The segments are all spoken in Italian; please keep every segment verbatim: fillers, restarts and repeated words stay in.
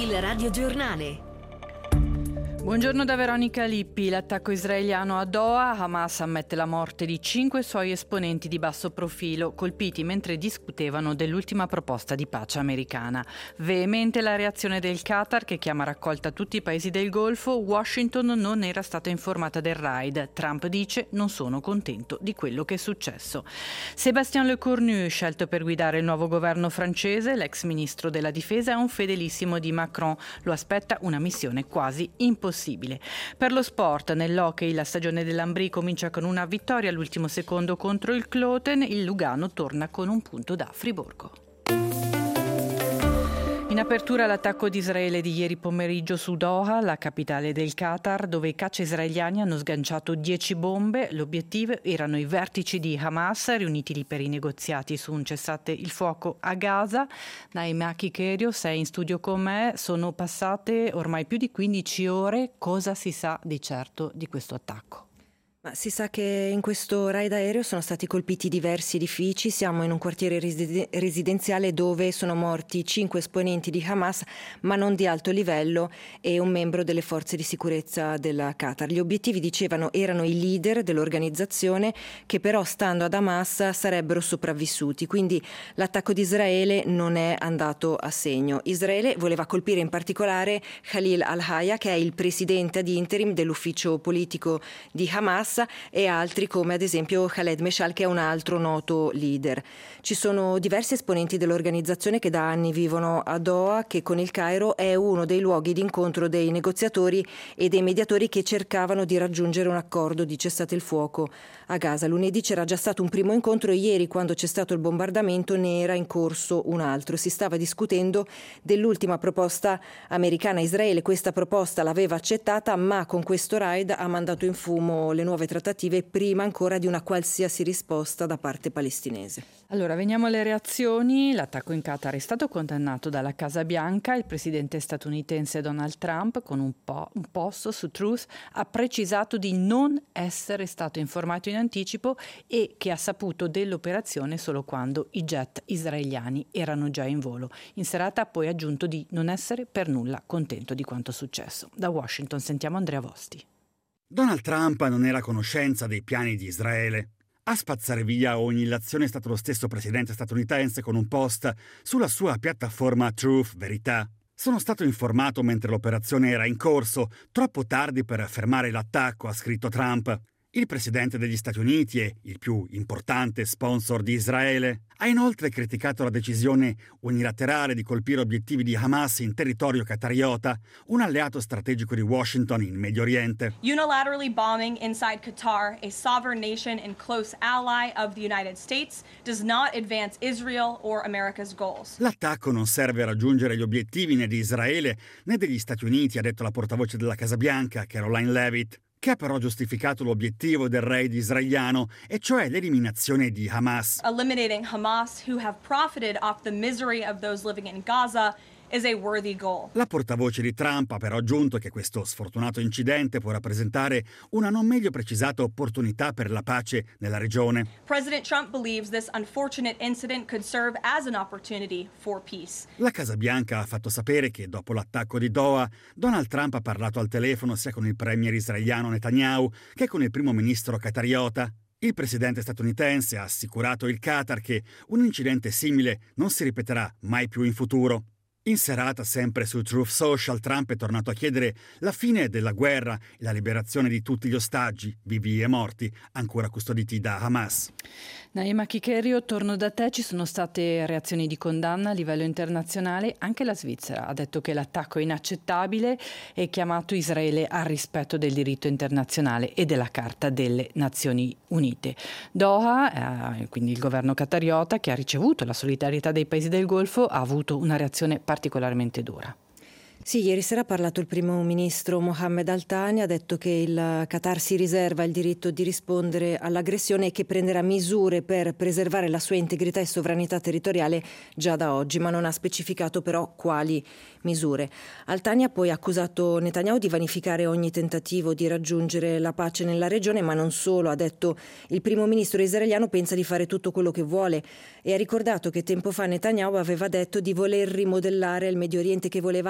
Il radiogiornale. Buongiorno da Veronica Lippi. L'attacco israeliano a Doha. Hamas ammette la morte di cinque suoi esponenti di basso profilo, colpiti mentre discutevano dell'ultima proposta di pace americana. Veemente la reazione del Qatar, che chiama a raccolta tutti i paesi del Golfo. Washington non era stata informata del raid. Trump dice: non sono contento di quello che è successo. Sébastien Lecornu, scelto per guidare il nuovo governo francese, l'ex ministro della difesa, è un fedelissimo di Macron. Lo aspetta una missione quasi impossibile. Per lo sport, nell'hockey la stagione dell'Ambri comincia con una vittoria all'ultimo secondo contro il Kloten. Il Lugano torna con un punto da Friburgo. In apertura l'attacco di Israele di ieri pomeriggio su Doha, la capitale del Qatar, dove i caccia israeliani hanno sganciato dieci bombe. L'obiettivo erano i vertici di Hamas, riuniti lì per i negoziati su un cessate il fuoco a Gaza. Naima Kikerio, sei in studio con me. Sono passate ormai più di quindici ore. Cosa si sa di certo di questo attacco? Ma si sa che in questo raid aereo sono stati colpiti diversi edifici. Siamo in un quartiere reside- residenziale dove sono morti cinque esponenti di Hamas, ma non di alto livello, e un membro delle forze di sicurezza della Qatar. Gli obiettivi, dicevano, erano i leader dell'organizzazione, che però, stando ad Hamas, sarebbero sopravvissuti. Quindi l'attacco di Israele non è andato a segno. Israele voleva colpire in particolare Khalil al-Hayya, che è il presidente ad interim dell'ufficio politico di Hamas, e altri come ad esempio Khaled Meshal, che è un altro noto leader. Ci sono diversi esponenti dell'organizzazione che da anni vivono a Doha, che con il Cairo è uno dei luoghi di incontro dei negoziatori e dei mediatori che cercavano di raggiungere un accordo di cessate il fuoco a Gaza. Lunedì c'era già stato un primo incontro e ieri, quando c'è stato il bombardamento, ne era in corso un altro. Si stava discutendo dell'ultima proposta americana. Israele questa proposta l'aveva accettata, ma con questo raid ha mandato in fumo le nuove trattative prima ancora di una qualsiasi risposta da parte palestinese. Allora, veniamo alle reazioni. L'attacco in Qatar è stato condannato dalla Casa Bianca. Il presidente statunitense Donald Trump, con un, po- un post su Truth, ha precisato di non essere stato informato in anticipo e che ha saputo dell'operazione solo quando i jet israeliani erano già in volo. In serata ha poi aggiunto di non essere per nulla contento di quanto successo. Da Washington sentiamo Andrea Vosti. Donald Trump non era a conoscenza dei piani di Israele. A spazzare via ogni illazione è stato lo stesso presidente statunitense con un post sulla sua piattaforma Truth Verità. Sono stato informato mentre l'operazione era in corso, troppo tardi per fermare l'attacco, ha scritto Trump. Il presidente degli Stati Uniti e il più importante sponsor di Israele ha inoltre criticato la decisione unilaterale di colpire obiettivi di Hamas in territorio qatariota, un alleato strategico di Washington in Medio Oriente. Unilaterally bombing inside Qatar, a sovereign nation and close ally of the United States, does not advance Israel or America's goals. L'attacco non serve a raggiungere gli obiettivi né di Israele né degli Stati Uniti, ha detto la portavoce della Casa Bianca, Caroline Leavitt, che ha però giustificato l'obiettivo del raid israeliano, e cioè l'eliminazione di Hamas. Eliminating Hamas, who have profited off the misery of those living in Gaza, is a worthy goal. La portavoce di Trump ha però aggiunto che questo sfortunato incidente può rappresentare una non meglio precisata opportunità per la pace nella regione. President Trump believes this unfortunate incident could serve as an opportunity for peace. La Casa Bianca ha fatto sapere che dopo l'attacco di Doha, Donald Trump ha parlato al telefono sia con il premier israeliano Netanyahu che con il primo ministro qatariota. Il presidente statunitense ha assicurato il Qatar che un incidente simile non si ripeterà mai più in futuro. In serata, sempre su Truth Social, Trump è tornato a chiedere la fine della guerra e la liberazione di tutti gli ostaggi, vivi e morti, ancora custoditi da Hamas. Naima Kikerio, torno da te. Ci sono state reazioni di condanna a livello internazionale. Anche la Svizzera ha detto che l'attacco è inaccettabile e chiamato Israele al rispetto del diritto internazionale e della Carta delle Nazioni Unite. Doha, eh, quindi il governo qatariota, che ha ricevuto la solidarietà dei paesi del Golfo, ha avuto una reazione particolarmente dura. Sì, ieri sera ha parlato il primo ministro Mohammed Al-Thani, ha detto che il Qatar si riserva il diritto di rispondere all'aggressione e che prenderà misure per preservare la sua integrità e sovranità territoriale già da oggi, ma non ha specificato però quali misure. Al-Thani ha poi accusato Netanyahu di vanificare ogni tentativo di raggiungere la pace nella regione, ma non solo. Ha detto: il primo ministro israeliano pensa di fare tutto quello che vuole, e ha ricordato che tempo fa Netanyahu aveva detto di voler rimodellare il Medio Oriente, che voleva cambiare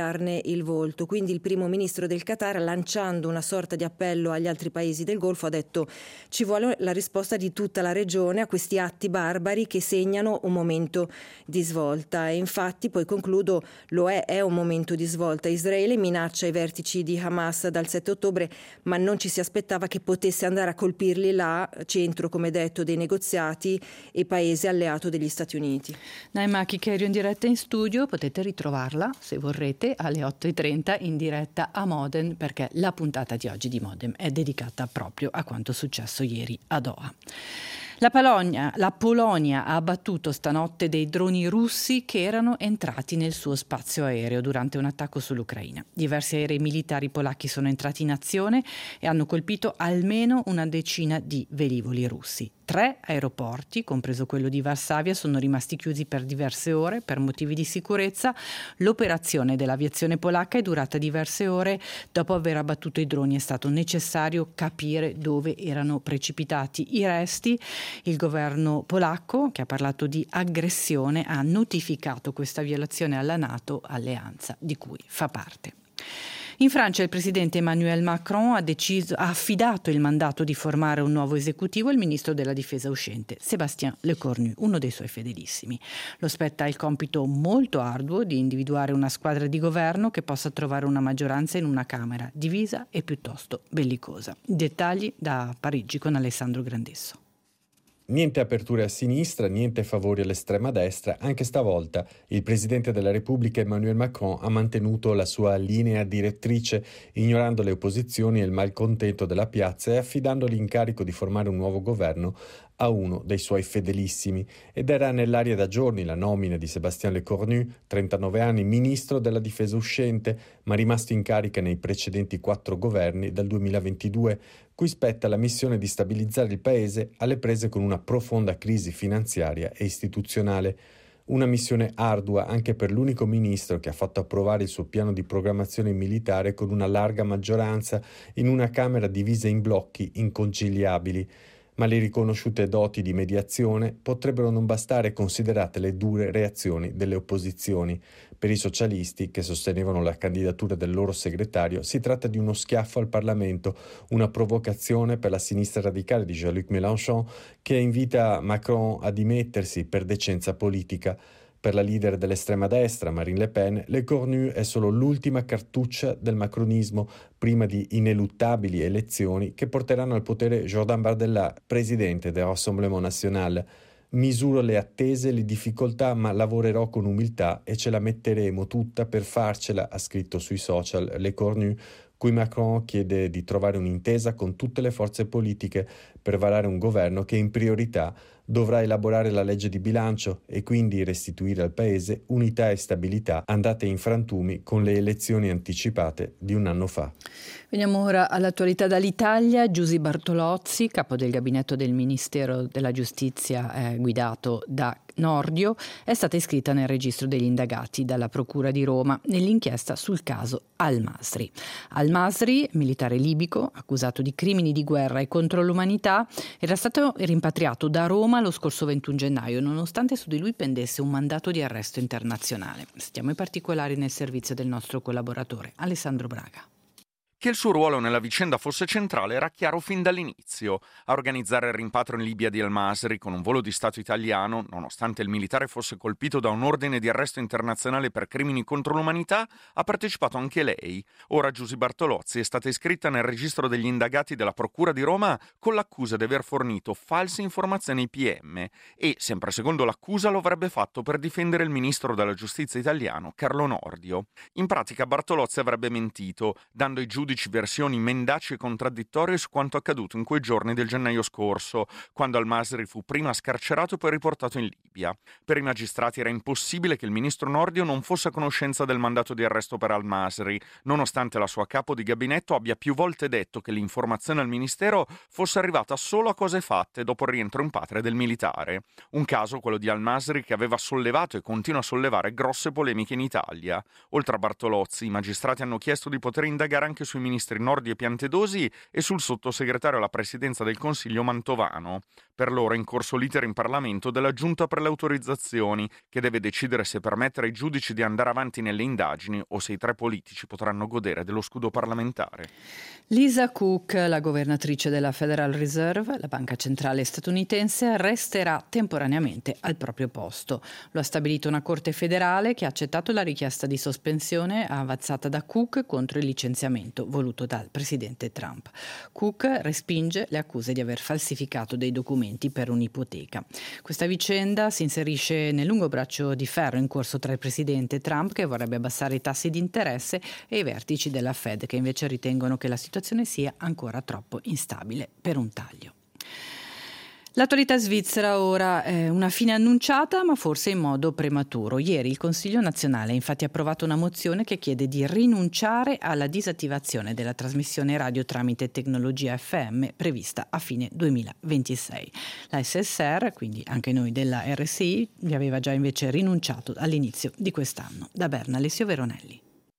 cambiarne il volto. Quindi il primo ministro del Qatar, lanciando una sorta di appello agli altri paesi del Golfo, ha detto: ci vuole la risposta di tutta la regione a questi atti barbari che segnano un momento di svolta. E infatti, poi concludo, lo è, è un momento di svolta. Israele minaccia i vertici di Hamas dal sette ottobre, ma non ci si aspettava che potesse andare a colpirli là, centro, come detto, dei negoziati e paese alleato degli Stati Uniti. Naima Kikerio in diretta in studio, potete ritrovarla se vorrete alle otto e trenta in diretta a Modem, perché la puntata di oggi di Modem è dedicata proprio a quanto successo ieri a Doha. La Polonia, la Polonia ha abbattuto stanotte dei droni russi che erano entrati nel suo spazio aereo durante un attacco sull'Ucraina. Diversi aerei militari polacchi sono entrati in azione e hanno colpito almeno una decina di velivoli russi. Tre aeroporti, compreso quello di Varsavia, sono rimasti chiusi per diverse ore per motivi di sicurezza. L'operazione dell'aviazione polacca è durata diverse ore. Dopo aver abbattuto i droni è stato necessario capire dove erano precipitati i resti. Il governo polacco, che ha parlato di aggressione, ha notificato questa violazione alla NATO, alleanza di cui fa parte. In Francia il presidente Emmanuel Macron ha, deciso, ha affidato il mandato di formare un nuovo esecutivo al ministro della difesa uscente, Sébastien Lecornu, uno dei suoi fedelissimi. Lo spetta il compito molto arduo di individuare una squadra di governo che possa trovare una maggioranza in una Camera divisa e piuttosto bellicosa. Dettagli da Parigi con Alessandro Grandesso. Niente aperture a sinistra, niente favori all'estrema destra. Anche stavolta il Presidente della Repubblica Emmanuel Macron ha mantenuto la sua linea direttrice, ignorando le opposizioni e il malcontento della piazza e affidando l'incarico di formare un nuovo governo a uno dei suoi fedelissimi. Ed era nell'aria da giorni la nomina di Sébastien Lecornu, trentanove anni, ministro della difesa uscente, ma rimasto in carica nei precedenti quattro governi dal duemilaventidue, cui spetta la missione di stabilizzare il paese alle prese con una profonda crisi finanziaria e istituzionale. Una missione ardua anche per l'unico ministro che ha fatto approvare il suo piano di programmazione militare con una larga maggioranza in una Camera divisa in blocchi inconciliabili. Ma le riconosciute doti di mediazione potrebbero non bastare considerate le dure reazioni delle opposizioni. Per i socialisti, che sostenevano la candidatura del loro segretario, si tratta di uno schiaffo al Parlamento, una provocazione per la sinistra radicale di Jean-Luc Mélenchon, che invita Macron a dimettersi per decenza politica. Per la leader dell'estrema destra, Marine Le Pen, Lecornu è solo l'ultima cartuccia del macronismo prima di ineluttabili elezioni che porteranno al potere Jordan Bardella, presidente del Rassemblement National. Misuro le attese e le difficoltà, ma lavorerò con umiltà e ce la metteremo tutta per farcela, ha scritto sui social Lecornu, cui Macron chiede di trovare un'intesa con tutte le forze politiche per varare un governo che in priorità dovrà elaborare la legge di bilancio e quindi restituire al Paese unità e stabilità andate in frantumi con le elezioni anticipate di un anno fa. Veniamo ora all'attualità dall'Italia. Giusy Bartolozzi, capo del gabinetto del Ministero della Giustizia eh, guidato da Nordio, è stata iscritta nel registro degli indagati dalla Procura di Roma nell'inchiesta sul caso Al-Masri. Al-Masri, militare libico accusato di crimini di guerra e contro l'umanità, era stato rimpatriato da Roma lo scorso ventuno gennaio, nonostante su di lui pendesse un mandato di arresto internazionale. Stiamo in particolare nel servizio del nostro collaboratore Alessandro Braga. Che il suo ruolo nella vicenda fosse centrale era chiaro fin dall'inizio. A organizzare il rimpatrio in Libia di Al-Masri con un volo di Stato italiano, nonostante il militare fosse colpito da un ordine di arresto internazionale per crimini contro l'umanità, ha partecipato anche lei. Ora Giusy Bartolozzi è stata iscritta nel registro degli indagati della Procura di Roma con l'accusa di aver fornito false informazioni ai P M e, sempre secondo l'accusa, lo avrebbe fatto per difendere il ministro della giustizia italiano, Carlo Nordio. In pratica Bartolozzi avrebbe mentito, dando ai giudici versioni mendaci e contraddittorie su quanto accaduto in quei giorni del gennaio scorso, quando Al-Masri fu prima scarcerato e poi riportato in Libia. Per i magistrati era impossibile che il ministro Nordio non fosse a conoscenza del mandato di arresto per Al-Masri, nonostante la sua capo di gabinetto abbia più volte detto che l'informazione al ministero fosse arrivata solo a cose fatte dopo il rientro in patria del militare. Un caso, quello di Al-Masri, che aveva sollevato e continua a sollevare grosse polemiche in Italia. Oltre a Bartolozzi, i magistrati hanno chiesto di poter indagare anche sui sui ministri Nordi e Piantedosi e sul sottosegretario alla presidenza del Consiglio Mantovano. Per loro è in corso l'iter in Parlamento della Giunta per le autorizzazioni, che deve decidere se permettere ai giudici di andare avanti nelle indagini o se i tre politici potranno godere dello scudo parlamentare. Lisa Cook, la governatrice della Federal Reserve, la banca centrale statunitense, resterà temporaneamente al proprio posto. Lo ha stabilito una corte federale che ha accettato la richiesta di sospensione avanzata da Cook contro il licenziamento voluto dal presidente Trump. Cook respinge le accuse di aver falsificato dei documenti per un'ipoteca. Questa vicenda si inserisce nel lungo braccio di ferro in corso tra il presidente Trump, che vorrebbe abbassare i tassi di interesse, e i vertici della Fed, che invece ritengono che la situazione sia ancora troppo instabile per un taglio. L'attualità svizzera ora è una fine annunciata, ma forse in modo prematuro. Ieri il Consiglio nazionale ha infatti approvato una mozione che chiede di rinunciare alla disattivazione della trasmissione radio tramite tecnologia F M prevista a fine duemilaventisei. La S S R, quindi anche noi della R S I, vi aveva già invece rinunciato all'inizio di quest'anno. Da Berna, Alessio Veronelli.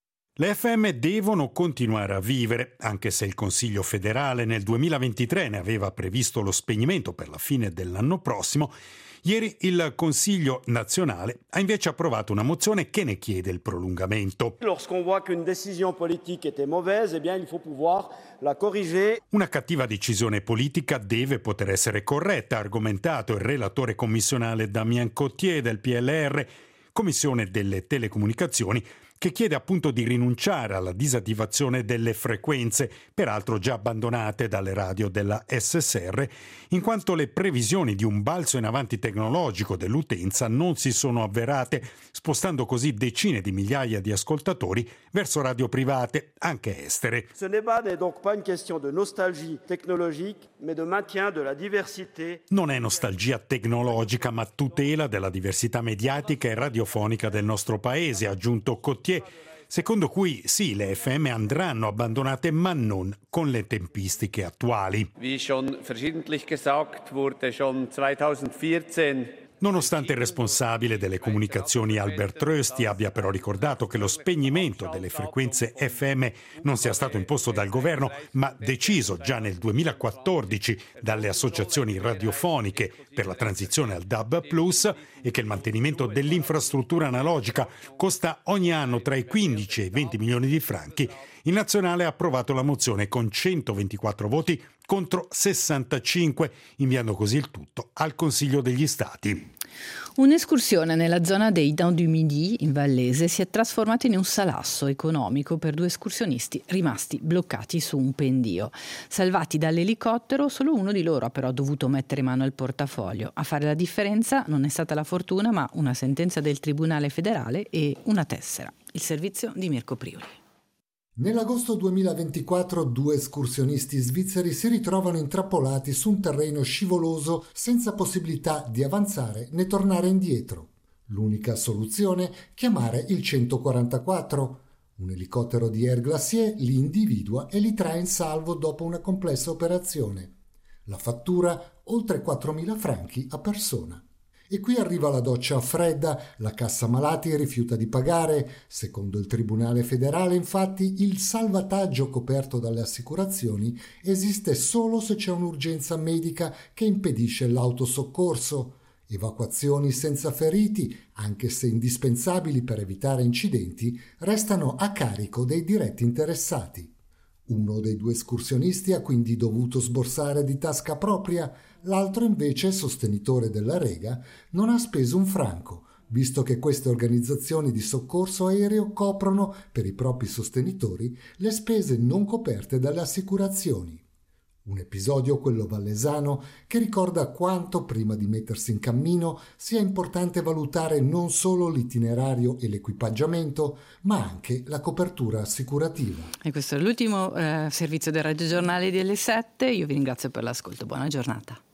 Le F M devono continuare a vivere, anche se il Consiglio federale nel duemilaventitré ne aveva previsto lo spegnimento per la fine dell'anno prossimo. Ieri il Consiglio nazionale ha invece approvato una mozione che ne chiede il prolungamento. Lorsqu'on voit qu'une décision politique était mauvaise, eh bien il faut pouvoir la corriger. Una cattiva decisione politica deve poter essere corretta, ha argomentato il relatore commissionale Damien Cottier del P L R, Commissione delle Telecomunicazioni, che chiede appunto di rinunciare alla disattivazione delle frequenze, peraltro già abbandonate dalle radio della S S R, in quanto le previsioni di un balzo in avanti tecnologico dell'utenza non si sono avverate, spostando così decine di migliaia di ascoltatori verso radio private, anche estere. Ce débat n'est donc pas une question de nostalgie technologique, mais de maintien de la diversité. Non è nostalgia tecnologica, ma tutela della diversità mediatica e radiofonica del nostro paese, ha aggiunto Cottier, secondo cui sì, le F M andranno abbandonate, ma non con le tempistiche attuali. Wie schon verschiedentlich gesagt wurde, schon zweitausendvierzehn. Nonostante il responsabile delle comunicazioni Albert Rösti abbia però ricordato che lo spegnimento delle frequenze F M non sia stato imposto dal governo, ma deciso già nel duemilaquattordici dalle associazioni radiofoniche per la transizione al D A B plus, e che il mantenimento dell'infrastruttura analogica costa ogni anno tra i quindici e i venti milioni di franchi, il Nazionale ha approvato la mozione con centoventiquattro voti contro sessantacinque, inviando così il tutto al Consiglio degli Stati. Un'escursione nella zona dei Dents du Midi, in Vallese, si è trasformata in un salasso economico per due escursionisti rimasti bloccati su un pendio. Salvati dall'elicottero, solo uno di loro ha però dovuto mettere mano al portafoglio. A fare la differenza non è stata la fortuna, ma una sentenza del Tribunale federale e una tessera. Il servizio di Mirko Prioli. Nell'agosto duemilaventiquattro due escursionisti svizzeri si ritrovano intrappolati su un terreno scivoloso senza possibilità di avanzare né tornare indietro. L'unica soluzione? Chiamare il centoquarantaquattro. Un elicottero di Air Glacier li individua e li trae in salvo dopo una complessa operazione. La fattura? Oltre quattromila franchi a persona. E qui arriva la doccia fredda, la cassa malati rifiuta di pagare. Secondo il Tribunale federale, infatti, il salvataggio coperto dalle assicurazioni esiste solo se c'è un'urgenza medica che impedisce l'autosoccorso. Evacuazioni senza feriti, anche se indispensabili per evitare incidenti, restano a carico dei diretti interessati. Uno dei due escursionisti ha quindi dovuto sborsare di tasca propria, l'altro invece, sostenitore della Rega, non ha speso un franco, visto che queste organizzazioni di soccorso aereo coprono, per i propri sostenitori, le spese non coperte dalle assicurazioni. Un episodio, quello vallesano, che ricorda quanto, prima di mettersi in cammino, sia importante valutare non solo l'itinerario e l'equipaggiamento, ma anche la copertura assicurativa. E questo è l'ultimo eh, servizio del Radio Giornale delle sette. Io vi ringrazio per l'ascolto. Buona giornata.